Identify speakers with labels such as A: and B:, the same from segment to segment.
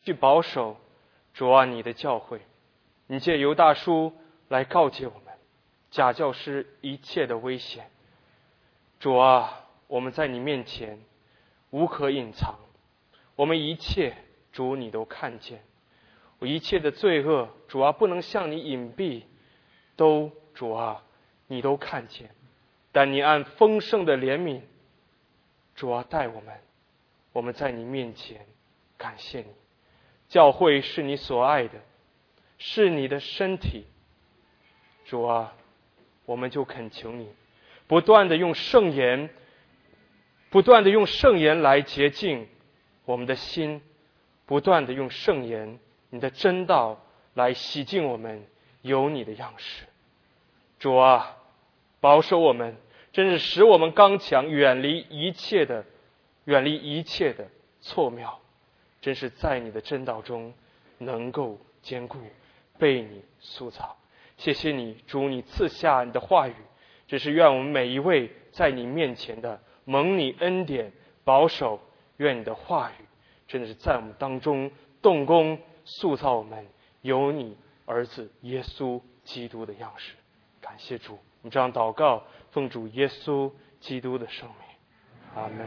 A: 去保守主啊你的教会。你借犹大书来告诫我们假教师一切的危险。主啊，我们在你面前无可隐藏，我们一切主你都看见，我一切的罪恶主啊不能向你隐蔽，都主啊你都看见，但你按丰盛的怜悯主啊待我们在你面前感谢你。教会是你所爱的，是你的身体，主啊我们就恳求你不断的用圣言来洁净我们的心，不断的用圣言你的真道来洗净我们有你的样式。主啊，保守我们，真是使我们刚强，远离一切的错谬，真是在你的真道中能够坚固，被你塑造。谢谢你主，你赐下你的话语，只是愿我们每一位在你面前的蒙你恩典保守，愿你的话语真的是在我们当中动工，塑造我们有你儿子耶稣基督的样式。感谢主，我们这样祷告，奉主耶稣基督的圣名，阿门。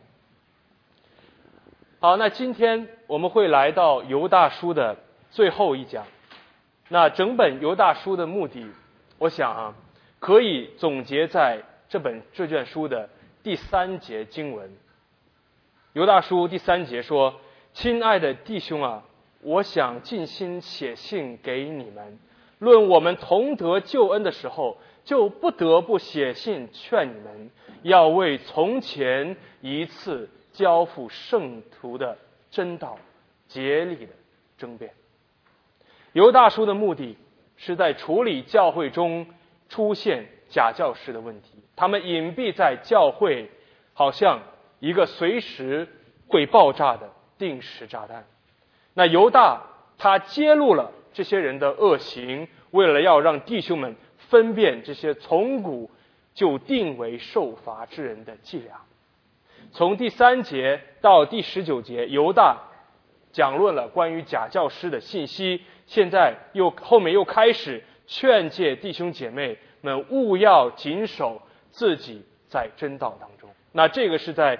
A: 好，那今天我们会来到犹大书的最后一讲。那整本犹大书的目的，我想可以总结在这卷书的第3节经文。犹大书第3节说：亲爱的弟兄啊，我想尽心写信给你们，论我们同得救恩的时候，就不得不写信劝你们，要为从前一次交付圣徒的真道竭力的争辩。犹大书的目的是在处理教会中出现假教师的问题，他们隐蔽在教会，好像一个随时会爆炸的定时炸弹。那犹大他揭露了这些人的恶行，为了要让弟兄们分辨这些从古就定为受罚之人的伎俩。从第3节到第19节，犹大讲论了关于假教师的信息，现在后面又开始劝诫弟兄姐妹们务要谨守自己在真道当中。那这个是在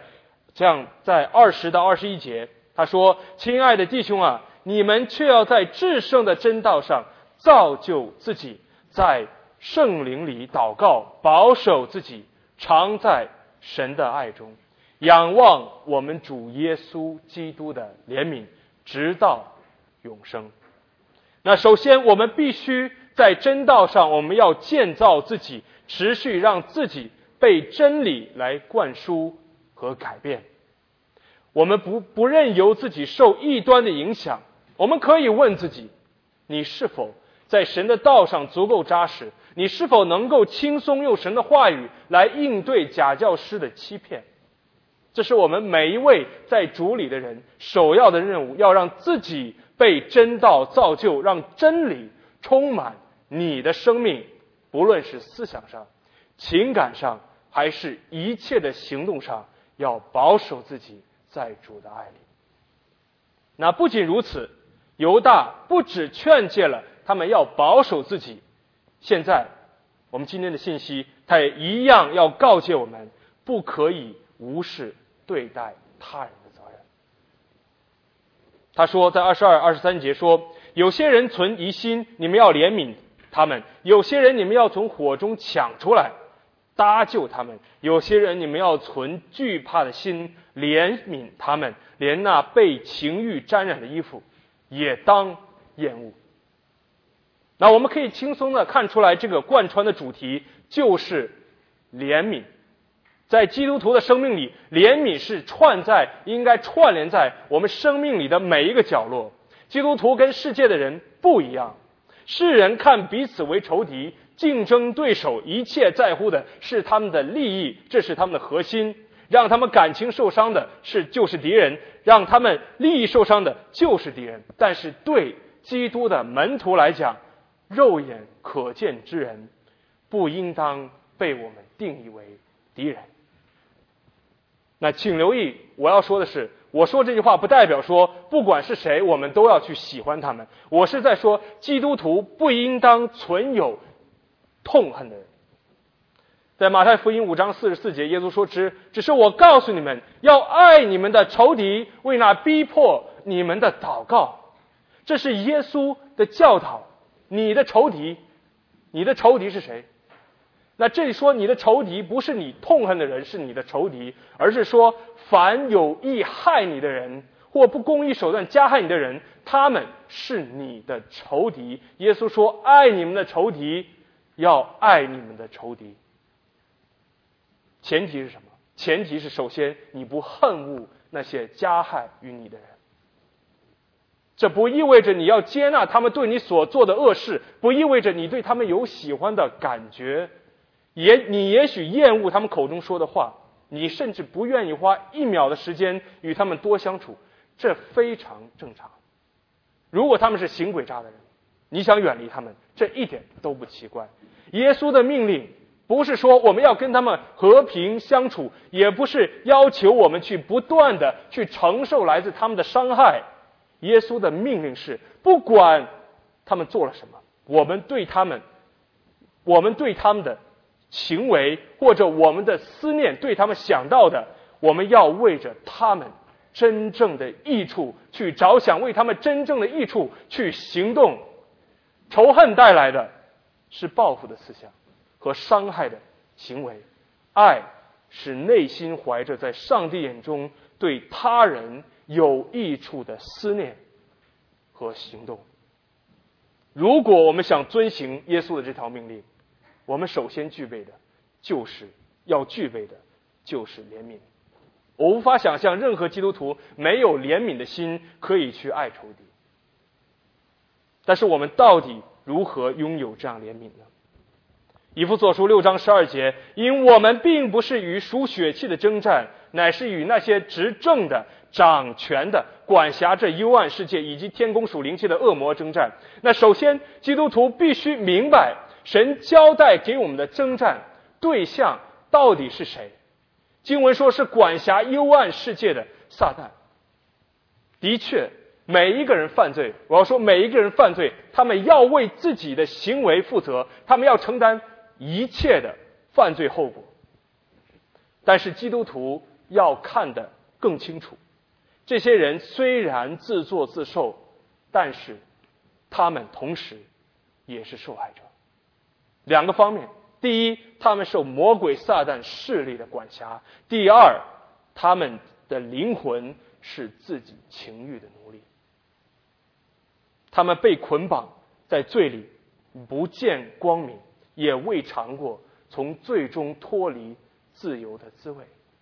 A: 20到21节，他说：亲爱的弟兄啊，你们却要在至圣的真道上造就自己，在圣灵里祷告，保守自己，常在神的爱中，仰望我们主耶稣基督的怜悯，直到永生。那首先我们必须在真道上，我们要建造自己，持续让自己被真理来灌输和改变。我们不任由自己受异端的影响。我们可以问自己，你是否在神的道上足够扎实？你是否能够轻松用神的话语来应对假教师的欺骗？这是我们每一位在主里的人首要的任务，要让自己被真道造就，让真理充满你的生命，不论是思想上、情感上，还是一切的行动上，要保守自己在主的爱里。那不仅如此，犹大不只劝诫了他们要保守自己，现在我们今天的信息，他也一样要告诫我们，不可以无视对待他人的责任。他说在22、23节说，有些人存疑心，你们要怜悯他们；有些人你们要从火中抢出来，搭救他们；有些人你们要存惧怕的心，怜悯他们，连那被情欲沾染的衣服也当厌恶。那我们可以轻松的看出来，这个贯穿的主题就是怜悯。在基督徒的生命里，怜悯是应该串联在我们生命里的每一个角落。基督徒跟世界的人不一样，世人看彼此为仇敌、竞争对手，一切在乎的是他们的利益，这是他们的核心。让他们感情受伤的就是敌人，让他们利益受伤的就是敌人。但是对基督的门徒来讲，肉眼可见之人不应当被我们定义为敌人。那请留意，我要说的是， 我说这句话不代表说不管是谁我们都要去喜欢他们，我是在说基督徒不应当存有痛恨的人。在马太福音5章44节，耶稣说只是我告诉你们，要爱你们的仇敌，为那逼迫你们的祷告。这是耶稣的教导。你的仇敌是谁？那这里说你的仇敌不是你痛恨的人是你的仇敌，而是说凡有意害你的人或不公义手段加害你的人，他们是你的仇敌。耶稣说爱你们的仇敌，要爱你们的仇敌。前提是什么？前提是首先你不恨恶那些加害于你的人。这不意味着你要接纳他们对你所做的恶事，不意味着你对他们有喜欢的感觉，你也许厌恶他们口中说的话，你甚至不愿意花1秒的时间与他们多相处，这非常正常。如果他们是行诡诈的人，你想远离他们，这一点都不奇怪。耶稣的命令不是说我们要跟他们和平相处，也不是要求我们去不断的去承受来自他们的伤害。耶稣的命令是，不管他们做了什么，我们对他们的行为或者我们的思念，对他们想到的，我们要为着他们真正的益处去着想，为他们真正的益处去行动。仇恨带来的是报复的思想和伤害的行为，爱是内心怀着在上帝眼中对他人有益处的思念和行动。如果我们想遵行耶稣的这条命令，我们首先具备的就是怜悯。我无法想象任何基督徒没有怜悯的心可以去爱仇敌。但是我们到底如何拥有这样怜悯呢？以弗所书6章12节，因我们并不是与属血气的征战，乃是与那些执政的、掌权的、管辖这幽暗世界以及天宫属灵气的恶魔征战。那首先基督徒必须明白神交代给我们的征战对象到底是谁。经文说是管辖幽暗世界的撒旦。的确每一个人犯罪，我要说每一个人犯罪，他们要为自己的行为负责，他们要承担一切的犯罪后果。但是基督徒要看得更清楚，这些人虽然自作自受，但是他们同时也是受害者。两个方面，第一，他们受魔鬼撒旦势力的管辖；第二，他们的灵魂是自己情欲的奴隶。他们被捆绑在罪里，不见光明，也未尝过从罪中脱离自由的滋味。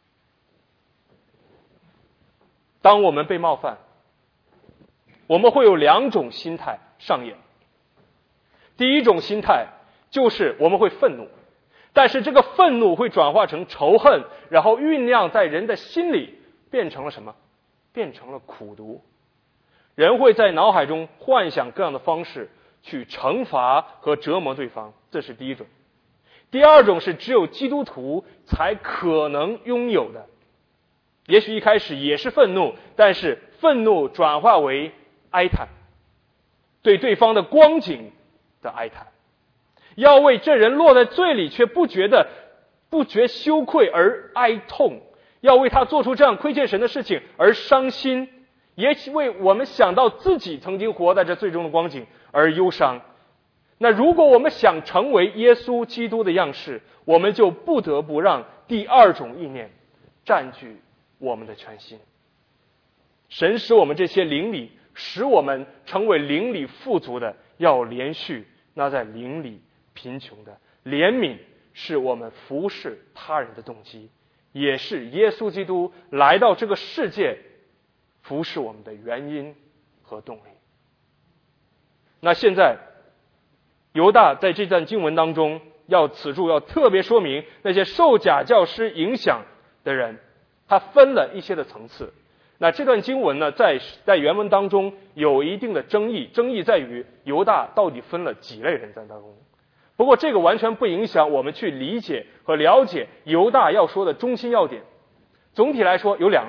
A: 当我们被冒犯，我们会有2种心态上演。第一种心态就是我们会愤怒，但是这个愤怒会转化成仇恨，然后酝酿在人的心里，变成了什么？变成了苦毒。人会在脑海中幻想各样的方式去惩罚和折磨对方，这是第一种。第二种是只有基督徒才可能拥有的，也许一开始也是愤怒，但是愤怒转化为哀叹，对对方的光景的哀叹，要为这人落在罪里却不觉羞愧而哀痛，要为他做出这样亏欠神的事情而伤心，也为我们想到自己曾经活在这最终的光景而忧伤。那如果我们想成为耶稣基督的样式，我们就不得不让第二种意念占据我们的全心。神使我们这些灵里，使我们成为灵里富足的，要连续那在灵里贫穷的。怜悯是我们服侍他人的动机，也是耶稣基督来到这个世界服侍我们的原因和动力。那现在犹大在这段经文当中此处要特别说明那些受假教师影响的人，他分了一些的层次。那这段经文呢，在原文当中有一定的争议在于犹大到底分了几类人在当中。不过这个完全不影响我们去理解和了解犹大要说的中心要点。总体来说有2类，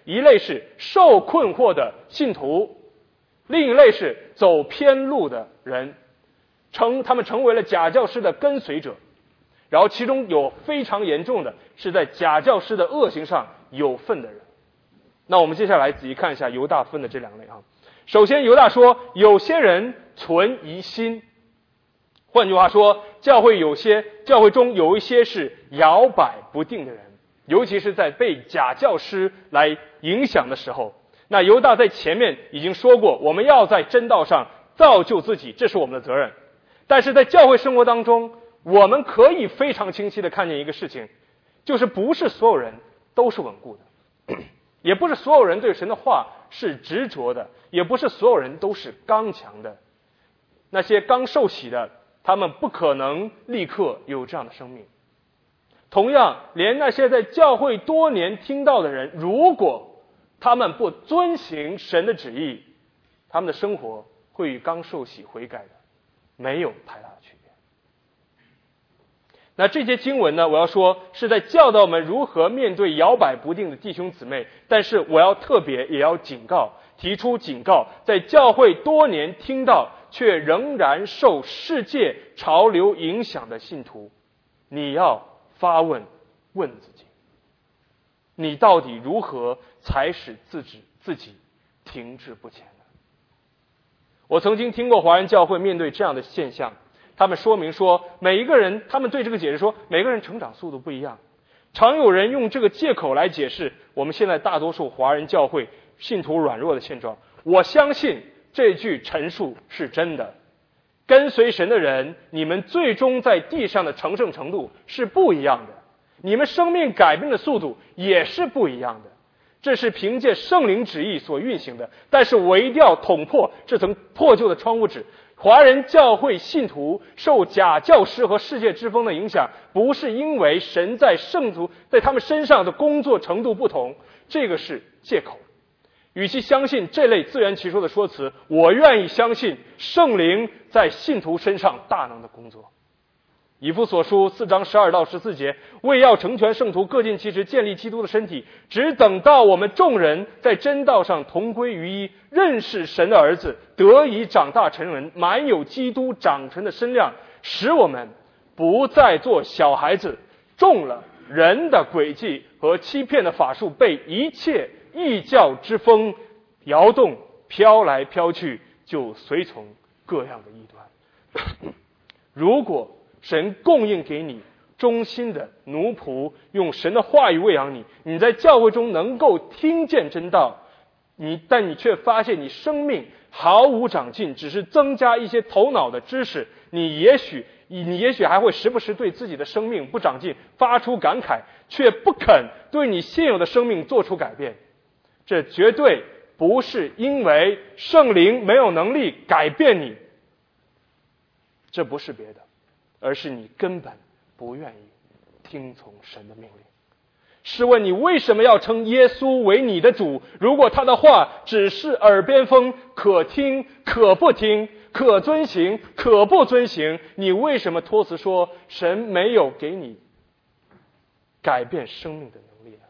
A: 一类是受困惑的信徒，另一类是走偏路的人，他们成为了假教师的跟随者。然后其中有非常严重的是在假教师的恶行上有份的人。那我们接下来仔细看一下犹大分的这两类啊。首先犹大说有些人存疑心，换句话说，教会中有一些是摇摆不定的人，尤其是在被假教师来影响的时候。那犹大在前面已经说过，我们要在真道上造就自己，这是我们的责任。但是在教会生活当中，我们可以非常清晰地看见一个事情，就是不是所有人都是稳固的，也不是所有人对神的话是执着的，也不是所有人都是刚强的。那些刚受洗的，他们不可能立刻有这样的生命。同样，连那些在教会多年听到的人，如果他们不遵行神的旨意，他们的生活会与刚受洗悔改的没有太大的区别。那这些经文呢，我要说是在教导我们如何面对摇摆不定的弟兄姊妹，但是我要特别也要提出警告，在教会多年听到却仍然受世界潮流影响的信徒，你要发问自己，你到底如何才使自己停滞不前呢？我曾经听过华人教会面对这样的现象，他们说明说每一个人，他们对这个解释说每个人成长速度不一样。常有人用这个借口来解释我们现在大多数华人教会信徒软弱的现状。我相信这句陈述是真的。跟随神的人，你们最终在地上的成圣程度是不一样的，你们生命改变的速度也是不一样的。这是凭借圣灵旨意所运行的，但是我一定要捅破这层破旧的窗户纸。华人教会信徒受假教师和世界之风的影响，不是因为神在圣徒在他们身上的工作程度不同，这个是借口。与其相信这类自圆其说的说辞，我愿意相信圣灵在信徒身上大能的工作。以弗所书4章12到14节，为要成全圣徒，各尽其职，建立基督的身体，只等到我们众人在真道上同归于一，认识神的儿子，得以长大成人，满有基督长成的身量，使我们不再做小孩子，中了人的诡计和欺骗的法术，被一切异教之风摇动，飘来飘去，就随从各样的异端。如果神供应给你忠心的奴仆，用神的话语喂养你，你在教会中能够听见真道，但你却发现你生命毫无长进，只是增加一些头脑的知识，你也许还会时不时对自己的生命不长进发出感慨，却不肯对你现有的生命做出改变。这绝对不是因为圣灵没有能力改变你，这不是别的，而是你根本不愿意听从神的命令。试问你为什么要称耶稣为你的主？如果他的话只是耳边风，可听可不听，可遵行可不遵行，你为什么托辞说神没有给你改变生命的能力呢？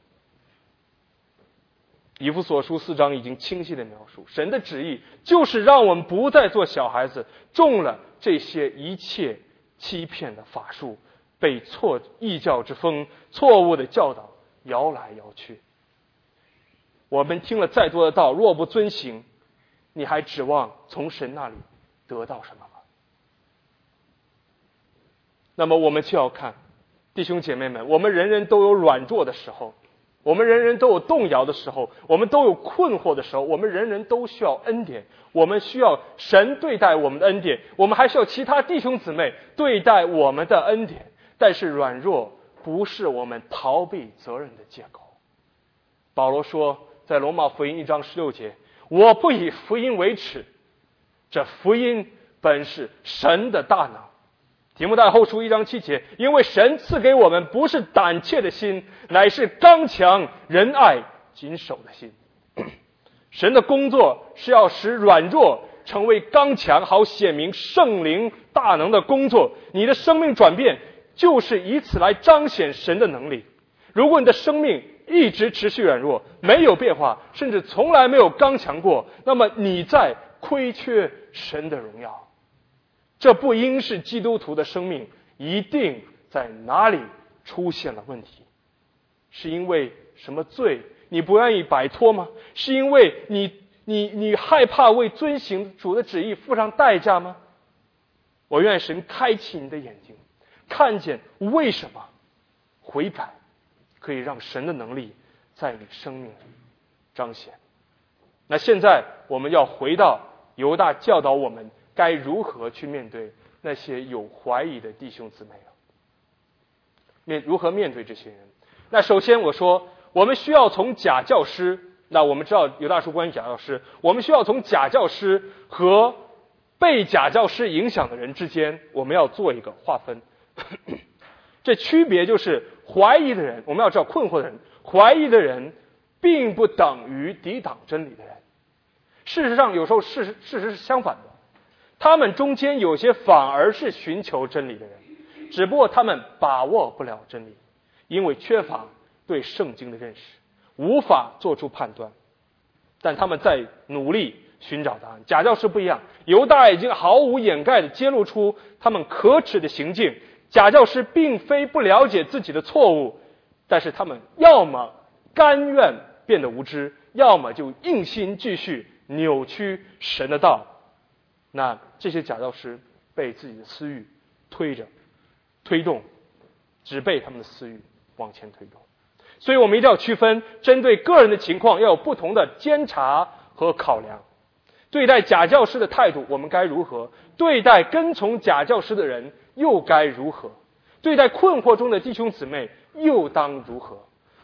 A: 以弗所书4章已经清晰地描述，神的旨意就是让我们不再做小孩子，中了这些一切欺骗的法术，被异教之风错误的教导摇来摇去。我们听了再多的道，若不遵行，你还指望从神那里得到什么吗？那么我们就要看，弟兄姐妹们，我们人人都有软弱的时候，我们人人都有动摇的时候，我们都有困惑的时候，我们人人都需要恩典，我们需要神对待我们的恩典，我们还需要其他弟兄姊妹对待我们的恩典。但是软弱不是我们逃避责任的借口。保罗说，在罗马福音1章16节，我不以福音为耻，这福音本是神的大能。提摩太后书1章7节，因为神赐给我们不是胆怯的心，乃是刚强仁爱谨守的心。神的工作是要使软弱成为刚强，好显明圣灵大能的工作。你的生命转变就是以此来彰显神的能力。如果你的生命一直持续软弱，没有变化，甚至从来没有刚强过，那么你在亏缺神的荣耀。这不应是基督徒的生命一定在哪里出现了问题。是因为什么罪你不愿意摆脱吗？是因为你害怕为遵行主的旨意付上代价吗？我愿神开启你的眼睛，看见为什么悔改可以让神的能力在你生命里彰显。那现在我们要回到犹大教导我们该如何去面对那些有怀疑的弟兄姊妹了。如何面对这些人？那首先我说，我们需要从假教师，那我们知道犹大书关于假教师，我们需要从假教师和被假教师影响的人之间，我们要做一个划分。这区别就是怀疑的人，我们要知道困惑的人，怀疑的人并不等于抵挡真理的人。事实上有时候事实是相反的，他们中间有些反而是寻求真理的人，只不过他们把握不了真理，因为缺乏对圣经的认识，无法做出判断，但他们在努力寻找答案。假教师不一样，犹大已经毫无掩盖地揭露出他们可耻的行径。假教师并非不了解自己的错误，但是他们要么甘愿变得无知，要么就硬心继续扭曲神的道。那这些假教师被自己的私欲推动，只被他们的私欲往前推动。所以我们一定要区分，针对个人的情况要有不同的监察和考量。对待假教师的态度我们该如何？对待跟从假教师的人又该如何？对待困惑中的弟兄姊妹又当如何？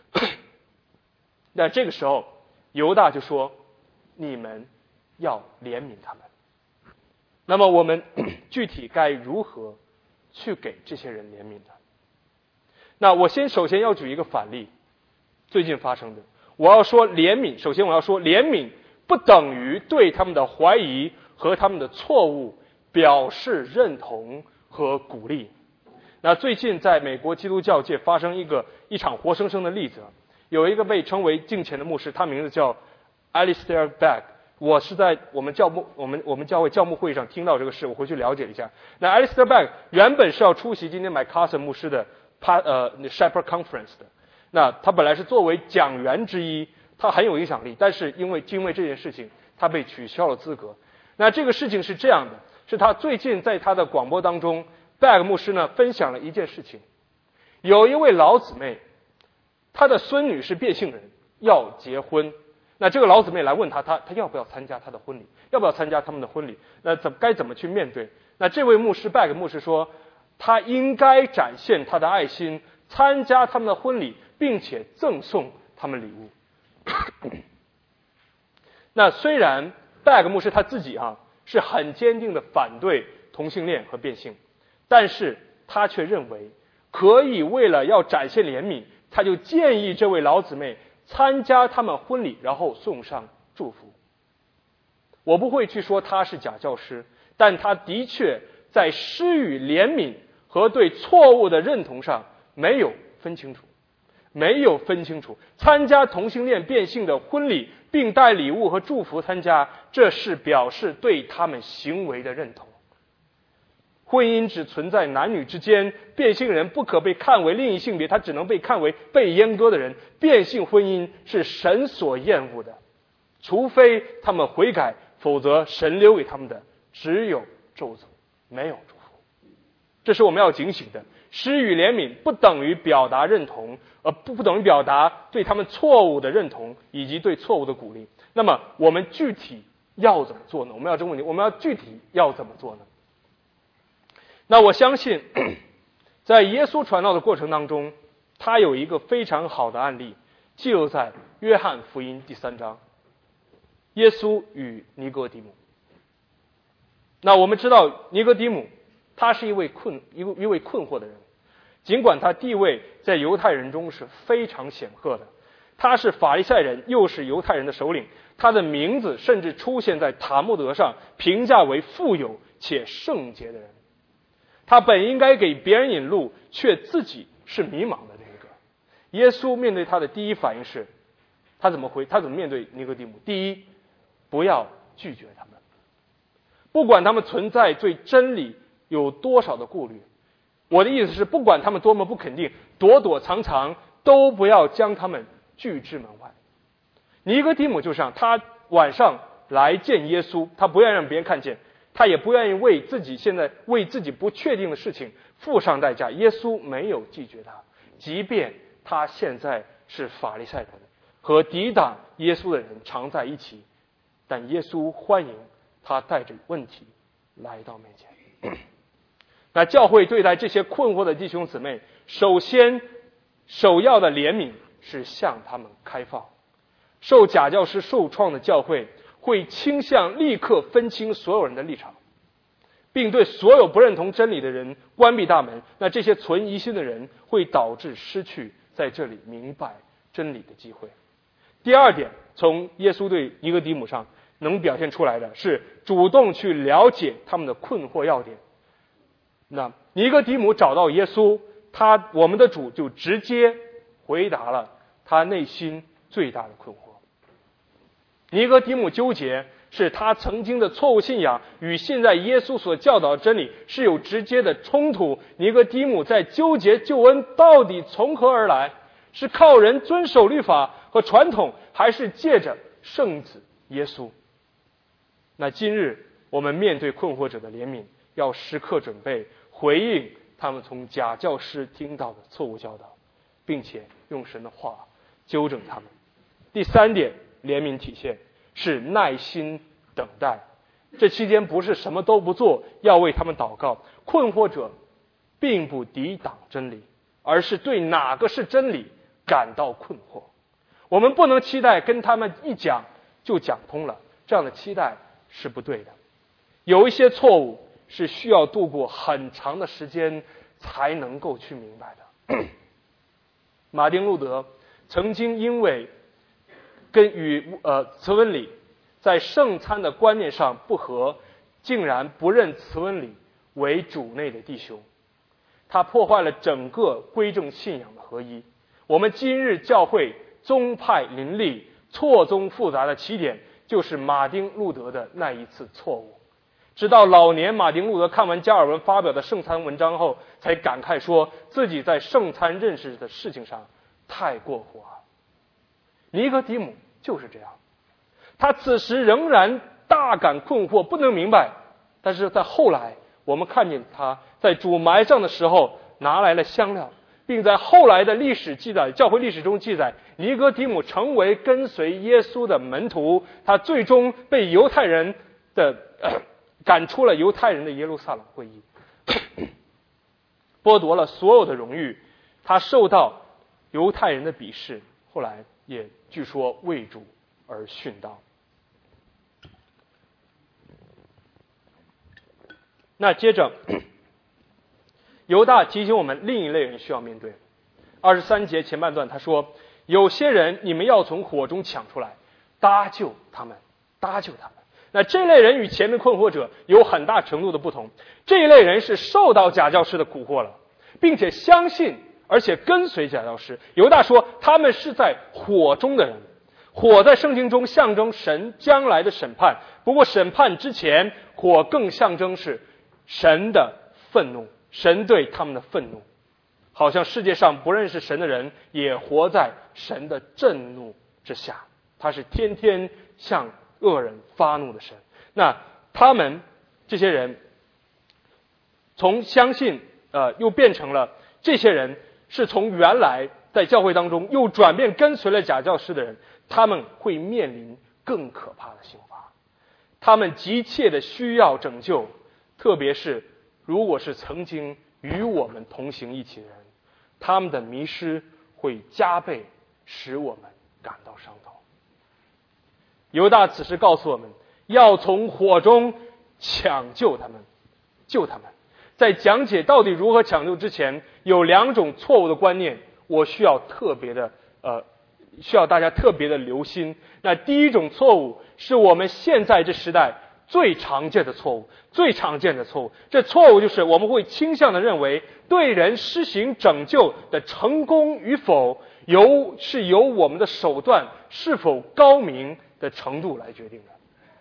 A: 那这个时候犹大就说，你们要怜悯他们。那么我们具体该如何去给这些人怜悯呢？那我首先要举一个反例，最近发生的。我要说怜悯，首先我要说怜悯不等于对他们的怀疑和他们的错误表示认同和鼓励。那最近在美国基督教界发生一场活生生的例子，有一个被称为敬虔的牧师，他名字叫 Alistair Begg。我是在我们教会教牧会上听到这个事，我回去了解一下。那 Alistair Begg 原本是要出席今天 MacArthur 牧师的Shepherd Conference 的，那他本来是作为讲员之一，他很有影响力，但是因为这件事情他被取消了资格。那这个事情是这样的，是他最近在他的广播当中，Begg 牧师呢分享了一件事情。有一位老姊妹，她的孙女是变性人，要结婚。那这个老姊妹来问他要不要参加他的婚礼，要不要参加他们的婚礼？那该怎么去面对？那这位牧师Begg牧师说，他应该展现他的爱心，参加他们的婚礼，并且赠送他们礼物。那虽然Begg牧师他自己是很坚定的反对同性恋和变性，但是他却认为可以为了要展现怜悯，他就建议这位老姊妹参加他们婚礼，然后送上祝福。我不会去说他是假教师，但他的确在施予怜悯和对错误的认同上没有分清楚。参加同性恋变性的婚礼并带礼物和祝福参加，这是表示对他们行为的认同。婚姻只存在男女之间，变性人不可被看为另一性别，他只能被看为被阉割的人。变性婚姻是神所厌恶的，除非他们悔改，否则神留给他们的只有咒诅，没有祝福。这是我们要警醒的。施予怜悯不等于表达认同，不等于表达对他们错误的认同以及对错误的鼓励。那么我们具体要怎么做呢？我们要这个问题，我们要具体要怎么做呢？那我相信在耶稣传道的过程当中，他有一个非常好的案例，记录在约翰福音第3章，耶稣与尼哥底母。那我们知道尼哥底母他是一位困惑的人，尽管他地位在犹太人中是非常显赫的，他是法利赛人，又是犹太人的首领，他的名字甚至出现在塔木德上，评价为富有且圣洁的人。他本应该给别人引路，却自己是迷茫的那一个。 耶稣面对他的第一反应是，他怎么面对尼哥底母？第一，不要拒绝他们，不管他们存在对真理有多少的顾虑。我的意思是，不管他们多么不肯定，躲躲藏藏，都不要将他们拒之门外。尼哥底母就像他晚上来见耶稣，他不愿意让别人看见，他也不愿意为自己不确定的事情付上代价。耶稣没有拒绝他，即便他现在是法利赛人和抵挡耶稣的人常在一起，但耶稣欢迎他带着问题来到面前。那教会对待这些困惑的弟兄姊妹，首要的怜悯是向他们开放。受假教师受创的教会会倾向立刻分清所有人的立场，并对所有不认同真理的人关闭大门。那这些存疑心的人会导致失去在这里明白真理的机会。第二点，从耶稣对尼哥底母上能表现出来的是主动去了解他们的困惑要点。那尼哥底母找到耶稣，我们的主就直接回答了他内心最大的困惑。尼哥底母纠结是他曾经的错误信仰与现在耶稣所教导的真理是有直接的冲突。尼哥底母在纠结救恩到底从何而来，是靠人遵守律法和传统，还是借着圣子耶稣？那今日我们面对困惑者的怜悯，要时刻准备回应他们从假教师听到的错误教导，并且用神的话纠正他们。第三点，怜悯体现是耐心等待。这期间不是什么都不做，要为他们祷告。困惑者并不抵挡真理，而是对哪个是真理感到困惑。我们不能期待跟他们一讲就讲通了，这样的期待是不对的。有一些错误是需要度过很长的时间才能够去明白的。马丁路德曾经因为与慈温里在圣餐的观念上不合，竟然不认慈温里为主内的弟兄，他破坏了整个归正信仰的合一。我们今日教会宗派林立、错综复杂的起点，就是马丁路德的那一次错误。直到老年马丁路德看完加尔文发表的圣餐文章后，才感慨说自己在圣餐认识的事情上太过火了。尼哥底母就是这样，他此时仍然大感困惑，不能明白。但是在后来，我们看见他在主埋葬的时候拿来了香料，并在后来的历史记载，教会历史中记载，尼哥底母成为跟随耶稣的门徒，他最终被犹太人赶出了犹太人的耶路撒冷会议，剥夺了所有的荣誉，他受到犹太人的鄙视，后来也据说为主而殉道。那接着犹大提醒我们另一类人需要面对。23节前半段他说，有些人你们要从火中抢出来，搭救他们。那这类人与前面困惑者有很大程度的不同，这一类人是受到假教师的蛊惑了，并且相信而且跟随假教师。犹大说他们是在火中的人，火在圣经中象征神将来的审判，不过审判之前，火更象征是神的愤怒，神对他们的愤怒，好像世界上不认识神的人也活在神的震怒之下，他是天天向恶人发怒的神。那他们这些人从相信又变成了，这些人是从原来在教会当中又转变跟随了假教师的人，他们会面临更可怕的刑罚。他们急切的需要拯救，特别是如果是曾经与我们同行一起的人，他们的迷失会加倍使我们感到伤痛。犹大此时告诉我们，要从火中抢救他们，救他们。在讲解到底如何抢救之前，有两种错误的观念，我需要大家特别的留心。那第一种错误是我们现在这时代最常见的错误。这错误就是我们会倾向的认为，对人施行拯救的成功与否，是由我们的手段是否高明的程度来决定的。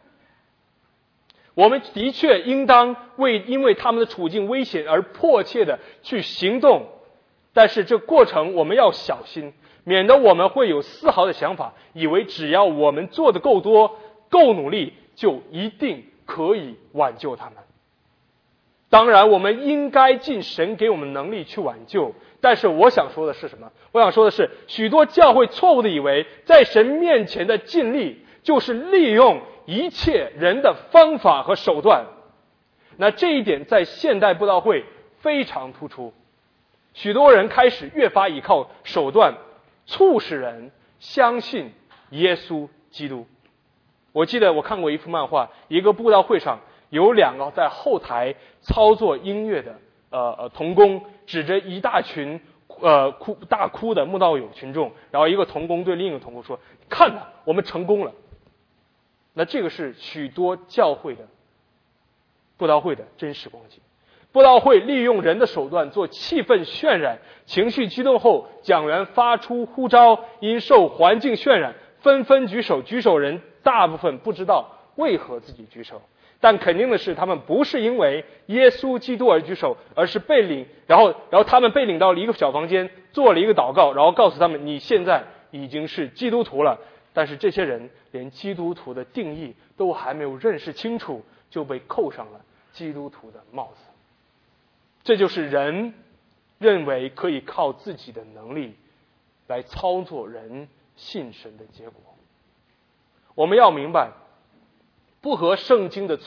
A: 我们的确应当因为他们的处境危险而迫切的去行动，但是这过程我们要小心，免得我们会有丝毫的想法，以为只要我们做的够多、够努力，就一定可以挽救他们。当然，我们应该尽神给我们能力去挽救，但是我想说的是什么？我想说的是，许多教会错误的以为，在神面前的尽力就是利用一切人的方法和手段。那这一点在现代布道会非常突出，许多人开始越发依靠手段，促使人相信耶稣基督。我记得我看过一幅漫画，一个布道会上有2个在后台操作音乐的同工，指着一大群大哭的慕道友群众，然后一个同工对另一个同工说：“看呐，我们成功了。”那这个是许多教会的布道会的真实光景。布道会利用人的手段做气氛渲染，情绪激动后，讲员发出呼召，因受环境渲染，纷纷举手。举手人大部分不知道为何自己举手，但肯定的是，他们不是因为耶稣基督而举手，而是被领，然后他们被领到了一个小房间，做了一个祷告，然后告诉他们：“你现在已经是基督徒了。”但是这些人连基督徒的定义都还没有认识清楚，就被扣上了基督徒的帽子。这就是人认为可以靠自己的能力来操作人信神的结果。我们要明白，不合圣经的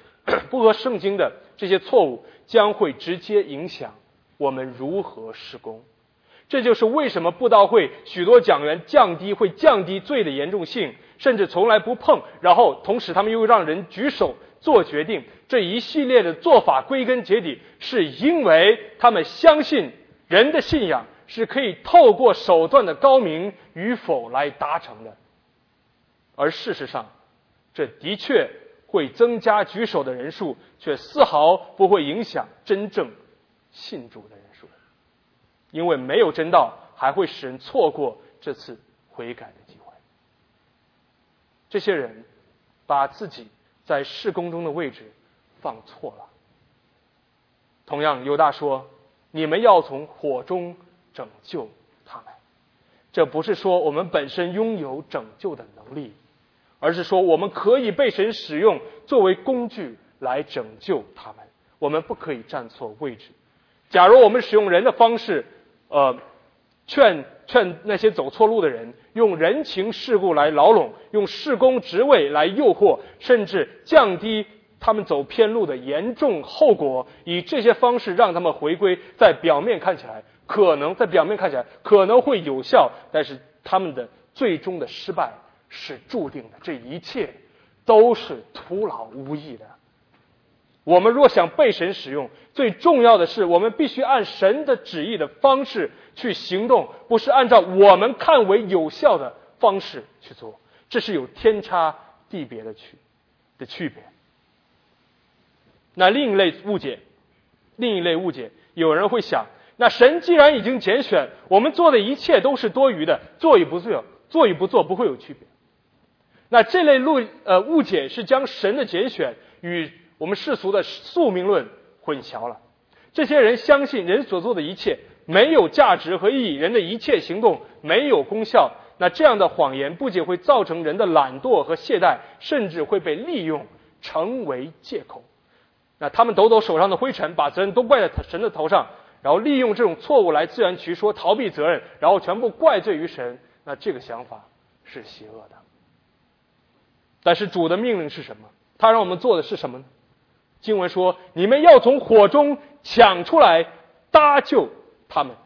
A: 这些错误将会直接影响我们如何施工。这就是为什么布道会许多讲员会降低罪的严重性，甚至从来不碰，然后同时他们又让人举手做决定。这一系列的做法归根结底是因为他们相信人的信仰是可以透过手段的高明与否来达成的。而事实上，这的确会增加举手的人数，却丝毫不会影响真正信主的人数。因为没有真道，还会使人错过这次悔改的机会。这些人把自己在事工中的位置放错了。同样，犹大说：“你们要从火中拯救他们。”这不是说我们本身拥有拯救的能力，而是说我们可以被神使用作为工具来拯救他们。我们不可以站错位置。假如我们使用人的方式劝那些走错路的人，用人情世故来牢笼，用事工职位来诱惑，甚至降低他们走偏路的严重后果，以这些方式让他们回归，在表面看起来可能会有效，但是他们的最终的失败是注定的。这一切都是徒劳无益的。我们若想被神使用，最重要的是我们必须按神的旨意的方式去行动，不是按照我们看为有效的方式去做。这是有天差地别的区别。那另一类误解，有人会想，那神既然已经拣选，我们做的一切都是多余的，做与不做不会有区别。那这类误解是将神的拣选与我们世俗的宿命论混淆了。这些人相信人所做的一切没有价值和意义，人的一切行动没有功效。那这样的谎言不仅会造成人的懒惰和懈怠，甚至会被利用成为借口。那他们抖手上的灰尘，把责任都怪在神的头上，然后利用这种错误来自圆其说，逃避责任，然后全部怪罪于神。那这个想法是邪恶的。但是主的命令是什么？他让我们做的是什么呢？经文说：“你们要从火中抢出来，搭救他们。”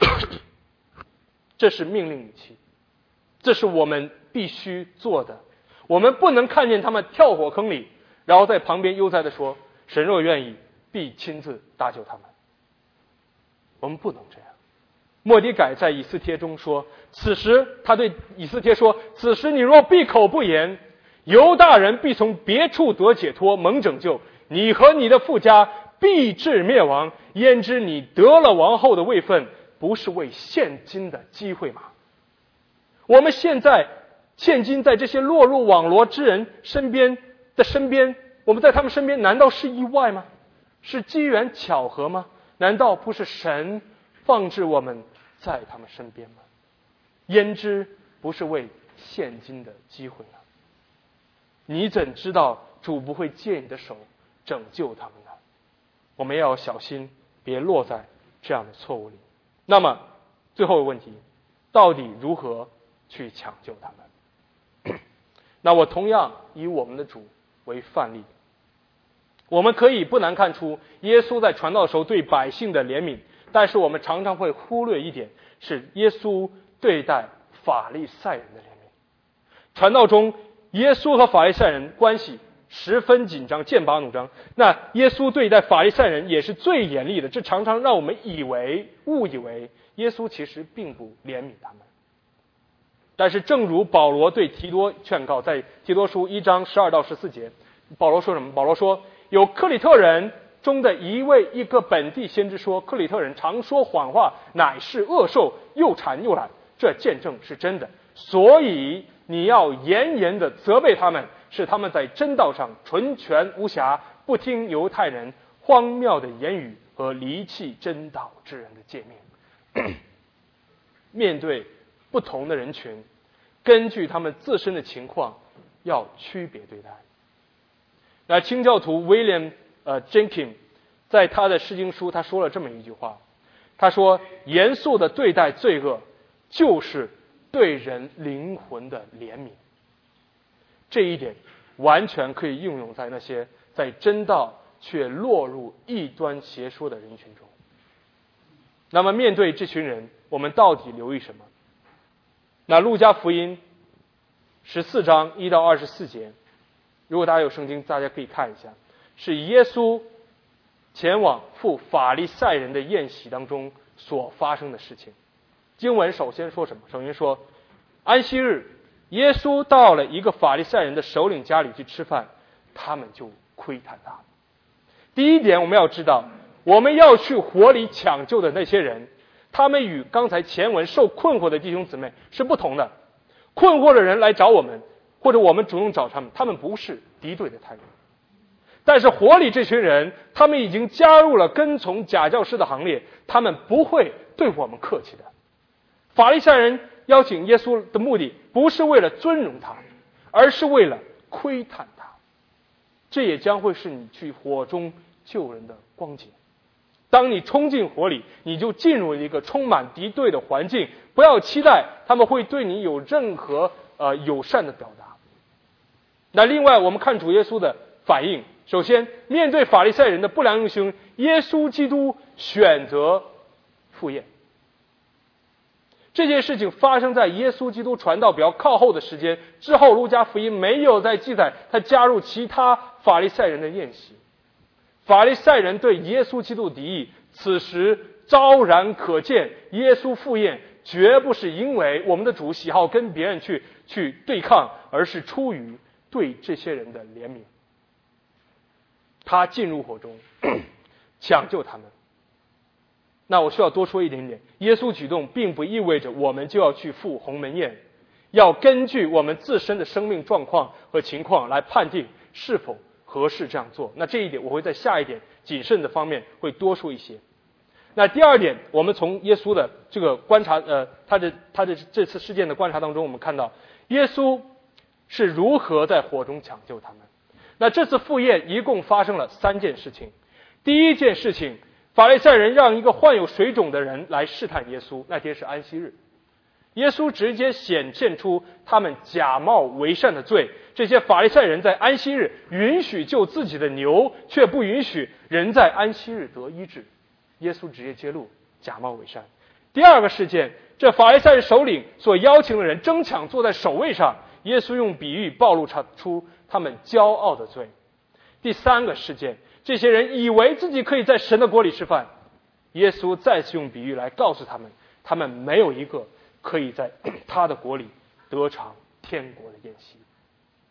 A: 这是命令语气，这是我们必须做的。我们不能看见他们跳火坑里，然后在旁边悠哉地说：“神若愿意，必亲自搭救他们。”我们不能这样。末底改在以斯帖中说：“此时他对以斯帖说，此时你若闭口不言， 犹大人必从别处得解脱，蒙拯救，你和你的父家必至灭亡。焉知你得了王后的位分，不是为现今的机会吗？我们现今在这些落入网罗之人身边，我们在他们身边，难道是意外吗？是机缘巧合吗？难道不是神放置我们在他们身边吗？焉知不是为现今的机会呢？你怎知道主不会借你的手拯救他们呢？我们要小心，别落在这样的错误里。那么最后一个问题，到底如何去抢救他们？那我同样以我们的主为范例。我们可以不难看出耶稣在传道的时候对百姓的怜悯，但是我们常常会忽略一点，是耶稣对待法利赛人的怜悯。传道中耶稣和法利赛人关系十分紧张，剑拔弩张。那耶稣对待法利赛人也是最严厉的，这常常让我们误以为耶稣其实并不怜悯他们。但是正如保罗对提多劝告，在提多书1章12到14节，保罗说什么？保罗说，有克里特人中的一个本地先知说，克里特人常说谎话，乃是恶兽，又馋又懒，这见证是真的。所以你要严严的责备他们，使他们在真道上纯全无瑕，不听犹太人荒谬的言语和离弃真道之人的诫命。面对不同的人群，根据他们自身的情况要区别对待。那清教徒 William Jenkins 在他的释经书他说了这么一句话，他说，严肃的对待罪恶就是对人灵魂的怜悯。这一点完全可以应用在那些在真道却落入异端邪说的人群中。那么面对这群人，我们到底留意什么？那路加福音14章1到24节，如果大家有圣经，大家可以看一下，是耶稣前往赴法利赛人的宴席当中所发生的事情。经文首先说什么？首先说，安息日，耶稣到了一个法利赛人的首领家里去吃饭，他们就窥探他。第一点，我们要知道，我们要去火里抢救的那些人，他们与刚才前文受困惑的弟兄姊妹是不同的。困惑的人来找我们，或者我们主动找他们，他们不是敌对的态度。但是火里这群人，他们已经加入了跟从假教师的行列，他们不会对我们客气的。法利赛人邀请耶稣的目的不是为了尊荣他，而是为了窥探他。这也将会是你去火中救人的光景。当你冲进火里，你就进入一个充满敌对的环境，不要期待他们会对你有任何友善的表达。那另外我们看主耶稣的反应，首先面对法利赛人的不良用心，耶稣基督选择赴宴。这件事情发生在耶稣基督传道比较靠后的时间之后，路加福音没有再记载他加入其他法利赛人的宴席。法利赛人对耶稣基督敌意此时昭然可见，耶稣赴宴绝不是因为我们的主喜好跟别人去对抗，而是出于对这些人的怜悯。他进入火中抢救他们。那我需要多说一点点，耶稣举动并不意味着我们就要去赴鸿门宴，要根据我们自身的生命状况和情况来判定是否合适这样做。那这一点我会在下一点谨慎的方面会多说一些。那第二点，我们从耶稣的这个观察他的这次事件的观察当中，我们看到耶稣是如何在火中抢救他们。那这次赴宴一共发生了3件事情。第一件事情，法利赛人让一个患有水肿的人来试探耶稣，那天是安息日。耶稣直接显现出他们假冒为善的罪。这些法利赛人在安息日允许救自己的牛，却不允许人在安息日得医治。耶稣直接揭露假冒为善。第二个事件，这法利赛人首领所邀请的人争抢坐在首位上，耶稣用比喻暴露出他们骄傲的罪。第三个事件，这些人以为自己可以在神的国里吃饭，耶稣再次用比喻来告诉他们，他们没有一个可以在他的国里得尝天国的宴席。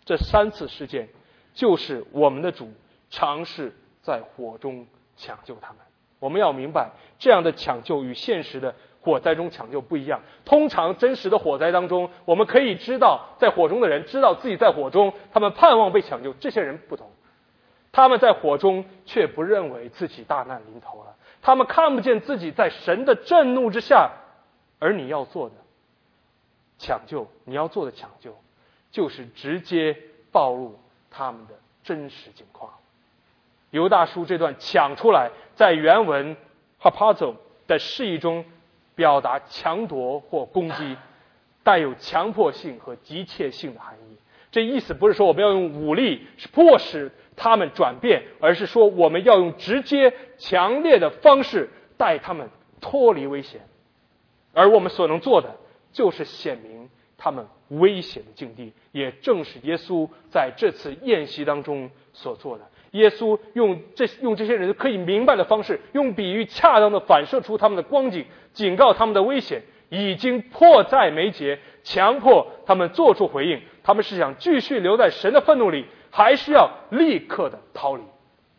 A: 这3次事件就是我们的主尝试在火中抢救他们。我们要明白，这样的抢救与现实的火灾中抢救不一样。通常真实的火灾当中，我们可以知道在火中的人知道自己在火中，他们盼望被抢救。这些人不同，他们在火中却不认为自己大难临头了，他们看不见自己在神的震怒之下。而你要做的抢救，就是直接暴露他们的真实境况。犹大书这段抢出来，在原文 hapazo 的释义中表达强夺或攻击，带有强迫性和急切性的含义。这意思不是说我们要用武力迫使他们转变，而是说我们要用直接强烈的方式带他们脱离危险。而我们所能做的就是显明他们危险的境地，也正是耶稣在这次宴席当中所做的。耶稣用这些人可以明白的方式，用比喻恰当的反射出他们的光景，警告他们的危险，已经迫在眉睫，强迫他们做出回应。他们是想继续留在神的愤怒里，还是要立刻的逃离？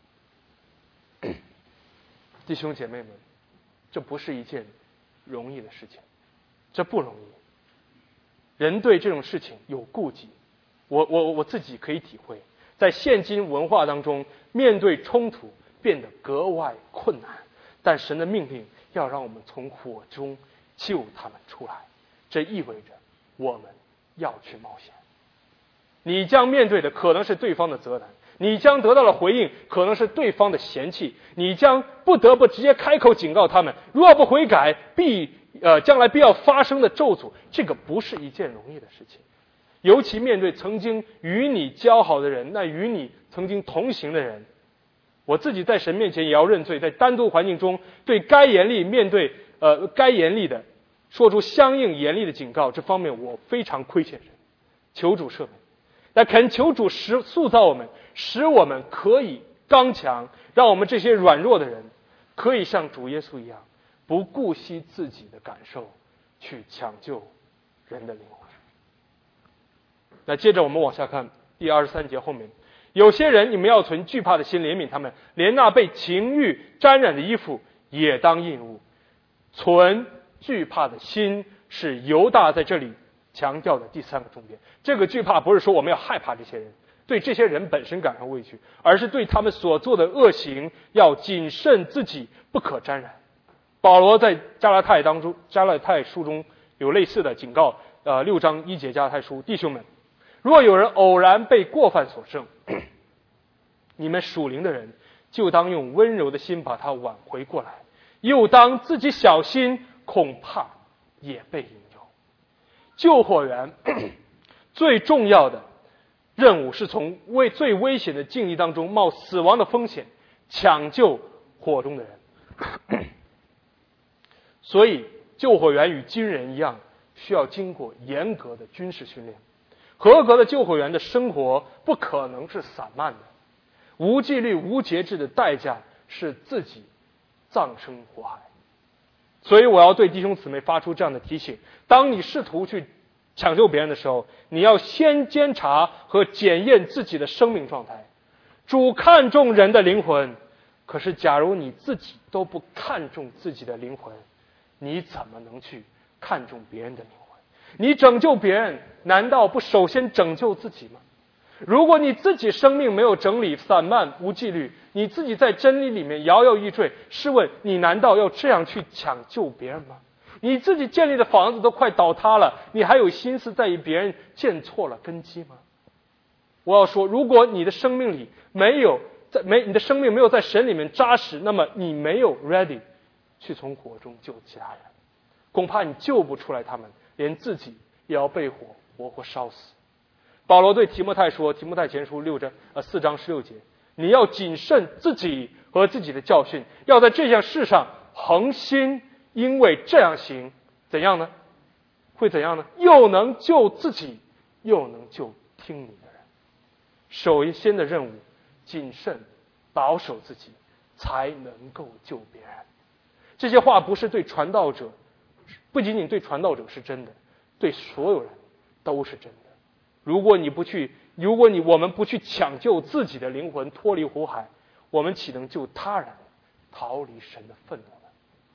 A: 弟兄姐妹们，这不是一件容易的事情，这不容易。人对这种事情有顾忌，我自己可以体会，在现今文化当中，面对冲突变得格外困难。但神的命令要让我们从火中救他们出来，这意味着我们要去冒险。你将面对的可能是对方的责难，你将得到的回应可能是对方的嫌弃，你将不得不直接开口警告他们，若不悔改，将来必要发生的咒诅。这个不是一件容易的事情，尤其面对曾经与你交好的人，那与你曾经同行的人。我自己在神面前也要认罪，在单独环境中对该严厉的说出相应严厉的警告，这方面我非常亏欠神，求主赦免。但恳求主塑造我们，使我们可以刚强，让我们这些软弱的人可以像主耶稣一样，不顾惜自己的感受，去抢救人的灵魂。那接着我们往下看第23节后面，有些人你们要存惧怕的心怜悯他们，连那被情欲沾染的衣服也当印污。存惧怕的心是犹大在这里强调的第3个重点。这个惧怕不是说我们要害怕这些人，对这些人本身感到畏惧，而是对他们所做的恶行要谨慎自己，不可沾染。保罗在加拉太书中有类似的警告，6章1节加拉太书，弟兄们，若有人偶然被过犯所胜，你们属灵的人就当用温柔的心把他挽回过来，又当自己小心，恐怕也被引诱。救火员最重要的任务是从最危险的境地当中冒死亡的风险抢救火中的人。所以救火员与军人一样，需要经过严格的军事训练。合格的救火员的生活不可能是散漫的，无纪律无节制的代价是自己葬身火海。所以我要对弟兄姊妹发出这样的提醒，当你试图去抢救别人的时候，你要先监察和检验自己的生命状态。主看重人的灵魂，可是假如你自己都不看重自己的灵魂，你怎么能去看重别人的灵魂？你拯救别人，难道不首先拯救自己吗？如果你自己生命没有整理，散漫无纪律，你自己在真理里面摇摇欲坠，试问你难道要这样去抢救别人吗？你自己建立的房子都快倒塌了，你还有心思在意别人建错了根基吗？我要说，如果你的生命里你的生命没有在神里面扎实，那么你没有 ready 去从火中救其他人，恐怕你救不出来他们，连自己也要被火活活烧死。保罗对提摩太说，提摩太前书4章16节，你要谨慎自己和自己的教训，要在这项事上恒心，因为这样行怎样呢？会怎样呢？又能救自己，又能救听你的人。首先的任务，谨慎保守自己，才能够救别人。这些话不是对传道者，不仅仅对传道者是真的，对所有人都是真的。如果你不去如果我们不去抢救自己的灵魂脱离苦海，我们岂能救他人逃离神的愤怒呢？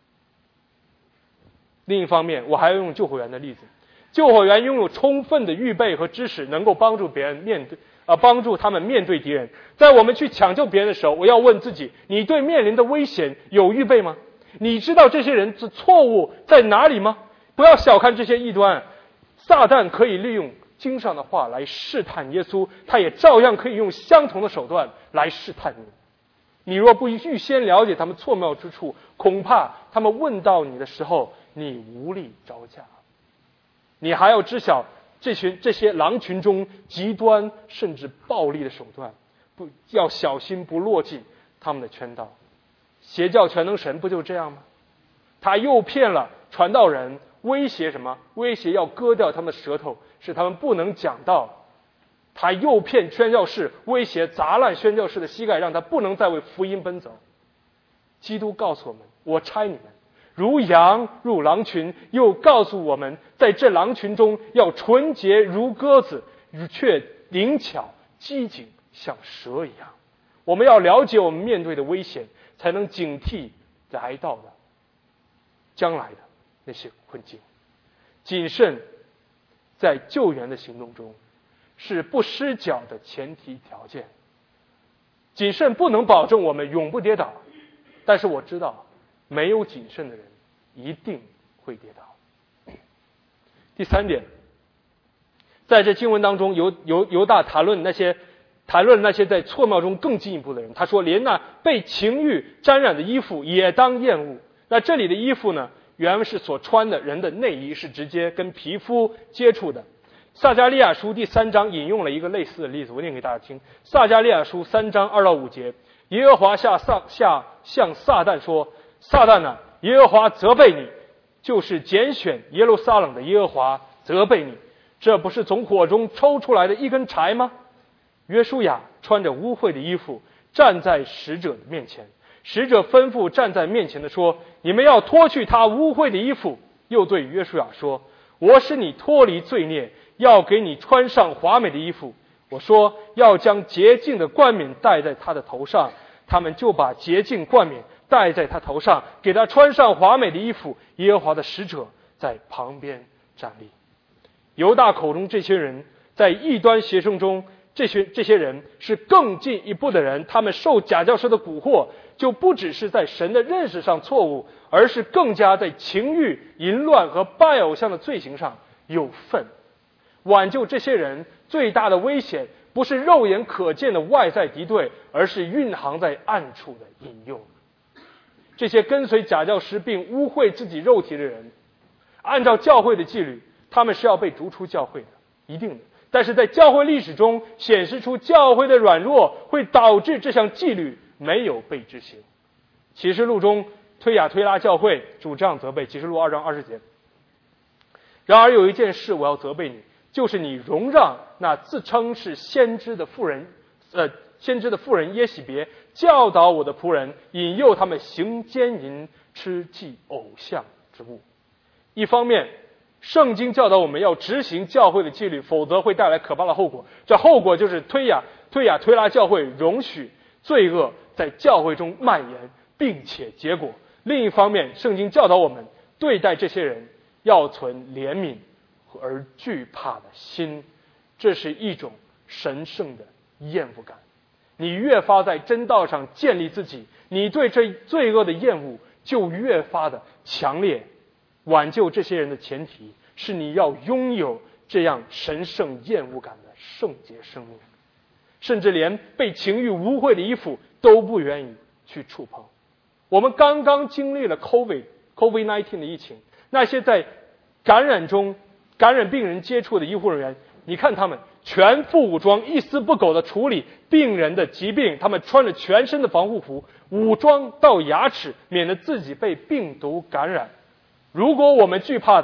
A: 另一方面，我还要用救火员的例子。救火员拥有充分的预备和知识，能够帮助别人帮助他们面对敌人。在我们去抢救别人的时候，我要问自己：你对面临的危险有预备吗？你知道这些人的错误在哪里吗？不要小看这些异端，撒旦可以利用经上的话来试探耶稣，他也照样可以用相同的手段来试探你。你若不预先了解他们错谬之处，恐怕他们问到你的时候，你无力招架。你还要知晓这些狼群中极端甚至暴力的手段，要小心不落进他们的圈套。邪教全能神不就这样吗？他诱骗了传道人，威胁什么？威胁要割掉他们的舌头，使他们不能讲道。他诱骗宣教士，威胁砸烂宣教士的膝盖，让他不能再为福音奔走。基督告诉我们：我差你们如羊入狼群，又告诉我们，在这狼群中要纯洁如鸽子，却灵巧机警像蛇一样。我们要了解我们面对的危险，才能警惕来到的将来的那些困境。谨慎在救援的行动中是不失脚的前提条件。谨慎不能保证我们永不跌倒，但是我知道没有谨慎的人一定会跌倒。第三点，在这经文当中，犹大谈论那些在错谬中更进一步的人。他说，连那被情欲沾染的衣服也当厌恶。那这里的衣服呢，原文是所穿的人的内衣，是直接跟皮肤接触的。撒迦利亚书第3章引用了一个类似的例子，我念给大家听。撒迦利亚书3章2到5节，耶和华向撒旦说：撒旦啊，耶和华责备你，就是拣选耶路撒冷的耶和华责备你，这不是从火中抽出来的一根柴吗？约书亚穿着污秽的衣服站在使者的面前，使者吩咐站在面前的说：你们要脱去他污秽的衣服。又对约书亚说：我使你脱离罪孽，要给你穿上华美的衣服。我说要将洁净的冠冕戴在他的头上，他们就把洁净冠冕戴在他头上，给他穿上华美的衣服。耶和华的使者在旁边站立。犹大口中这些人在异端邪圣中，这些人是更进一步的人，他们受假教师的蛊惑，就不只是在神的认识上错误，而是更加在情欲、淫乱和拜偶像的罪行上有份。挽救这些人最大的危险，不是肉眼可见的外在敌对，而是蕴含在暗处的引诱。这些跟随假教师并污秽自己肉体的人，按照教会的纪律，他们是要被逐出教会的，一定的。但是在教会历史中显示出教会的软弱，会导致这项纪律没有被执行。启示录中推雅推拉教会主这样责备，启示录2章20节。然而有一件事我要责备你，就是你容让那自称是先知的妇人耶洗别教导我的仆人，引诱他们行奸淫，吃祭偶像之物。一方面圣经教导我们要执行教会的纪律，否则会带来可怕的后果。这后果就是推雅推拉教会容许罪恶在教会中蔓延，并且结果。另一方面，圣经教导我们对待这些人要存怜悯而惧怕的心，这是一种神圣的厌恶感。你越发在真道上建立自己，你对这罪恶的厌恶就越发的强烈。挽救这些人的前提是你要拥有这样神圣厌恶感的圣洁生命，甚至连被情欲污秽的衣服都不愿意去触碰。我们刚刚经历了 COVID-19 的疫情，那些在感染病人接触的医护人员，你看他们全副武装，一丝不苟地处理病人的疾病，他们穿着全身的防护服，武装到牙齿，免得自己被病毒感染。如果我们惧怕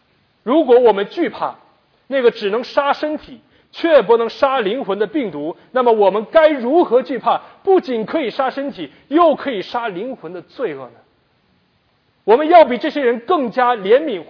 A: 那个只能杀身体却不能杀灵魂的病毒，那么我们该如何惧怕不仅可以杀身体又可以杀灵魂的罪恶呢？我们要比这些人更加怜悯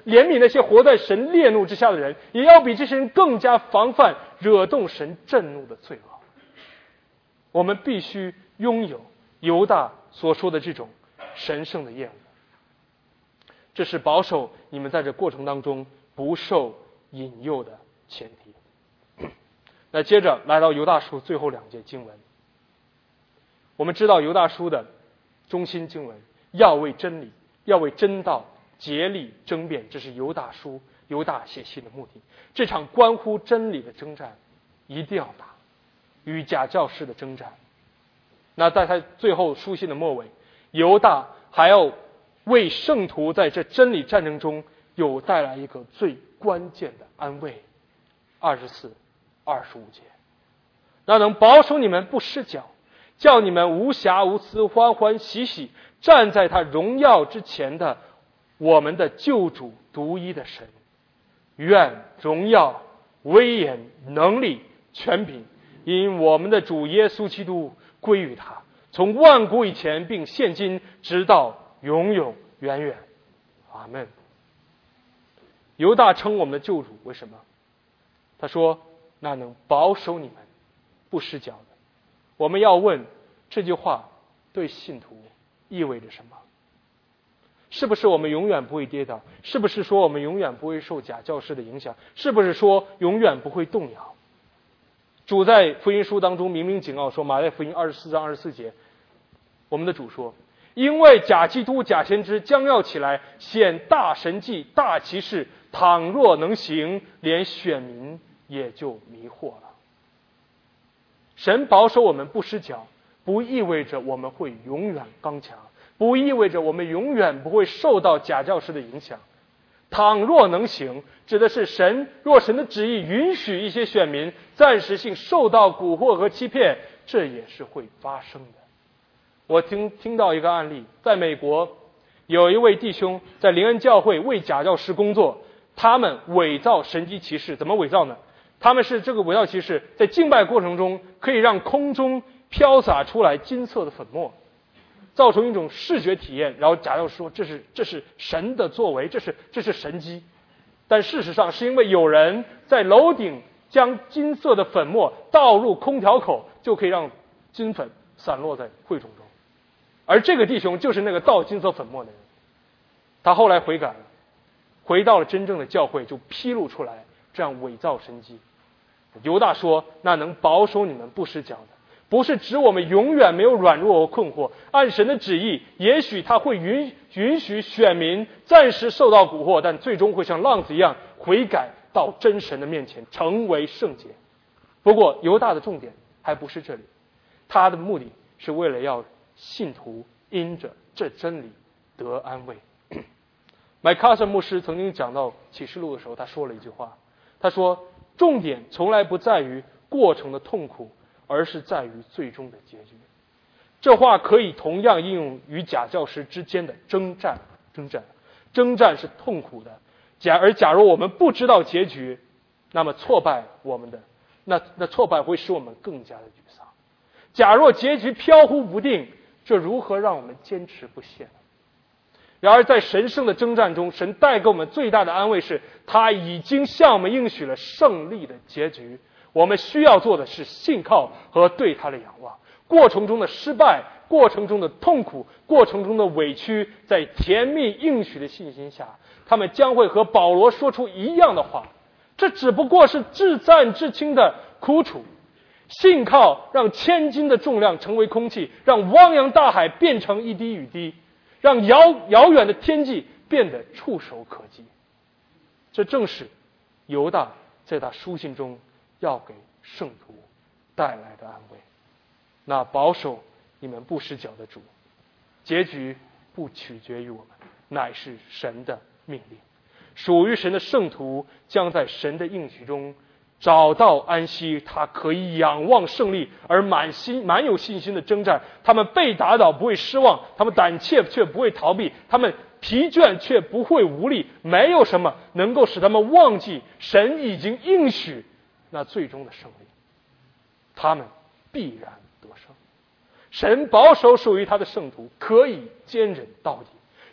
A: 怜悯那些活在神烈怒之下的人，也要比这些人更加防范惹动神震怒的罪恶。我们必须拥有犹大所说的这种神圣的厌恶，这是保守你们在这过程当中不受引诱的前提。那接着来到犹大书最后2节经文，我们知道犹大书的中心经文要为真理，要为真道竭力争辩，这是犹大书犹大写信的目的。这场关乎真理的征战一定要打，与假教师的征战。那在他最后书信的末尾，犹大还要为圣徒在这真理战争中有带来一个最关键的安慰。24、25节，那能保守你们不失脚，叫你们无瑕无疵，欢欢喜喜站在他荣耀之前的我们的救主独一的神，愿荣耀、威严、能力、权柄因我们的主耶稣基督归于他，从万古以前并现今直到永永远远。阿们。犹大称我们的救主为什么？他说那能保守你们不失脚的。我们要问这句话对信徒意味着什么？是不是我们永远不会跌倒？是不是说我们永远不会受假教师的影响？是不是说永远不会动摇？主在福音书当中明明警告说，马太福音24章24节，我们的主说，因为假基督假先知将要起来显大神迹大奇事，倘若能行，连选民也就迷惑了。神保守我们不失脚，不意味着我们会永远刚强，不意味着我们永远不会受到假教师的影响。倘若能行，指的是若神的旨意允许一些选民暂时性受到蛊惑和欺骗，这也是会发生的。我听到一个案例，在美国有一位弟兄在灵恩教会为假教师工作，他们伪造神迹奇事。怎么伪造呢？他们是这个伪造奇事在敬拜过程中可以让空中飘洒出来金色的粉末，造成一种视觉体验，然后假教师说这是神的作为，这是神迹。但事实上是因为有人在楼顶将金色的粉末倒入空调口，就可以让金粉散落在会众中。而这个弟兄就是那个倒金色粉末的人，他后来悔改了，回到了真正的教会，就披露出来这样伪造神迹。犹大说那能保守你们不失脚的，不是指我们永远没有软弱和困惑，按神的旨意，也许他会允许选民暂时受到蛊惑，但最终会像浪子一样悔改到真神的面前，成为圣洁。不过犹大的重点还不是这里，他的目的是为了要信徒因着这真理得安慰。麦卡瑟牧师曾经讲到启示录的时候，他说了一句话，他说重点从来不在于过程的痛苦，而是在于最终的结局。这话可以同样应用于假教师之间的征战是痛苦的，而假如我们不知道结局，那么挫败我们的那挫败会使我们更加的沮丧。假若结局飘忽不定，这如何让我们坚持不懈呢？然而在神圣的征战中，神带给我们最大的安慰是，他已经向我们应许了胜利的结局。我们需要做的是信靠和对他的仰望。过程中的失败，过程中的痛苦，过程中的委屈，在甜蜜应许的信心下，他们将会和保罗说出一样的话。这只不过是至暂至轻的苦楚。信靠让千斤的重量成为空气，让汪洋大海变成一滴雨滴，让遥远的天际变得触手可及。这正是犹大在他书信中要给圣徒带来的安慰。那保守你们不失脚的主，结局不取决于我们，乃是神的命令。属于神的圣徒将在神的应许中找到安息，他可以仰望胜利，而满有信心的征战。他们被打倒不会失望，他们胆怯却不会逃避，他们疲倦却不会无力。没有什么能够使他们忘记神已经应许那最终的胜利，他们必然得胜。神保守属于他的圣徒，可以坚忍到底，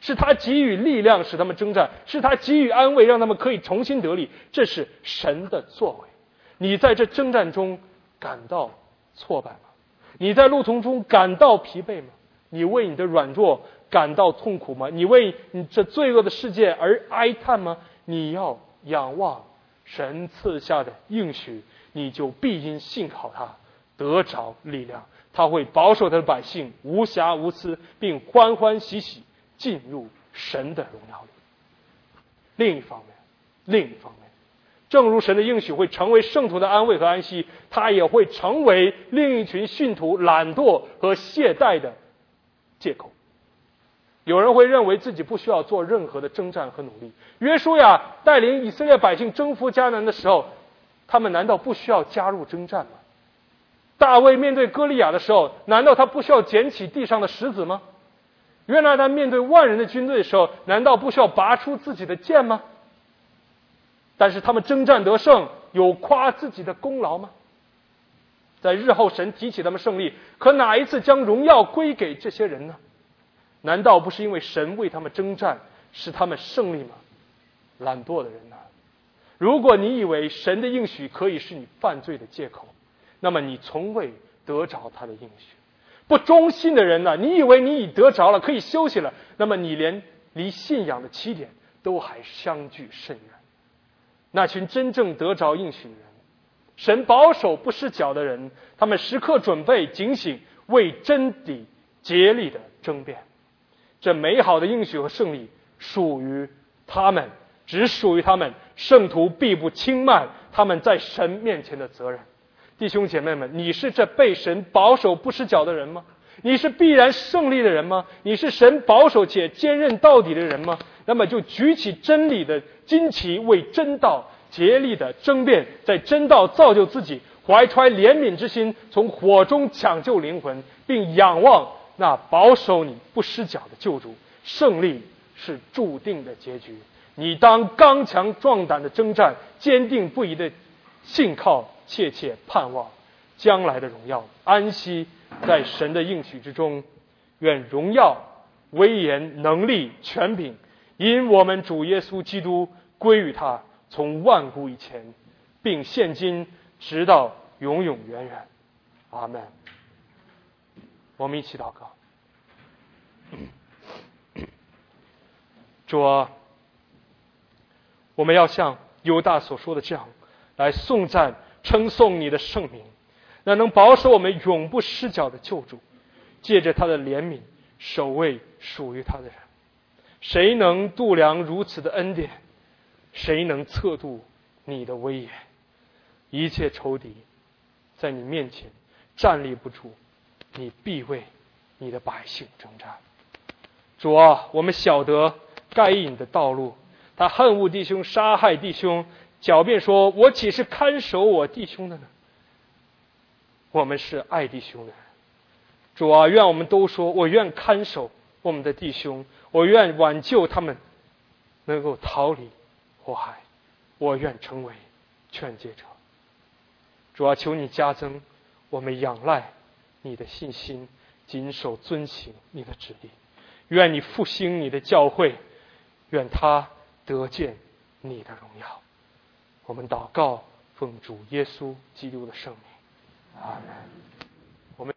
A: 是他给予力量使他们征战，是他给予安慰让他们可以重新得力。这是神的作为。你在这征战中感到挫败吗？你在路途中感到疲惫吗？你为你的软弱感到痛苦吗？你为你这罪恶的世界而哀叹吗？你要仰望神赐下的应许，你就必因信靠他得着力量。他会保守他的百姓无瑕无疵，并欢欢喜喜进入神的荣耀里。另一方面，正如神的应许会成为圣徒的安慰和安息，他也会成为另一群信徒懒惰和懈怠的借口。有人会认为自己不需要做任何的征战和努力。约书亚带领以色列百姓征服迦南的时候，他们难道不需要加入征战吗？大卫面对歌利亚的时候，难道他不需要捡起地上的石子吗？约拿单面对万人的军队的时候，难道不需要拔出自己的剑吗？但是他们征战得胜，有夸自己的功劳吗？在日后神提起他们胜利，可哪一次将荣耀归给这些人呢？难道不是因为神为他们征战，使他们胜利吗？懒惰的人啊，如果你以为神的应许可以是你犯罪的借口，那么你从未得着他的应许。不忠心的人呢，你以为你已得着了，可以休息了，那么你连离信仰的起点都还相距甚远。那群真正得着应许的人，神保守不失脚的人，他们时刻准备警醒，为真理竭力的争辩。这美好的应许和胜利属于他们，只属于他们，圣徒必不轻慢他们在神面前的责任。弟兄姐妹们，你是这被神保守不失脚的人吗？你是必然胜利的人吗？你是神保守且坚韧到底的人吗？那么就举起真理的旌旗，为真道竭力的争辩，在真道造就自己，怀揣怜悯之心，从火中抢救灵魂，并仰望那保守你不失脚的救主。胜利是注定的结局，你当刚强壮胆的征战，坚定不移的信靠，切切盼望将来的荣耀，安息在神的应许之中。愿荣耀、威严、能力、权柄因我们主耶稣基督归于他，从万古以前，并现今直到永永远远。阿们。我们一起祷告。主啊，我们要像犹大所说的这样来颂赞称颂你的圣名，那能保守我们永不失脚的救主，借着他的怜悯守卫属于他的人。谁能度量如此的恩典？谁能测度你的威严？一切仇敌在你面前站立不住，你必为你的百姓征战。主啊，我们晓得该隐的道路，他恨恶弟兄，杀害弟兄，狡辩说，我岂是看守我弟兄的呢？我们是爱弟兄的人。主啊，愿我们都说，我愿看守我们的弟兄，我愿挽救他们能够逃离祸害，我愿成为劝诫者。主啊，求你加增我们仰赖你的信心，谨守遵行你的旨意。愿你复兴你的教会，愿他得见你的荣耀。我们祷告，奉主耶稣基督的圣名，阿门。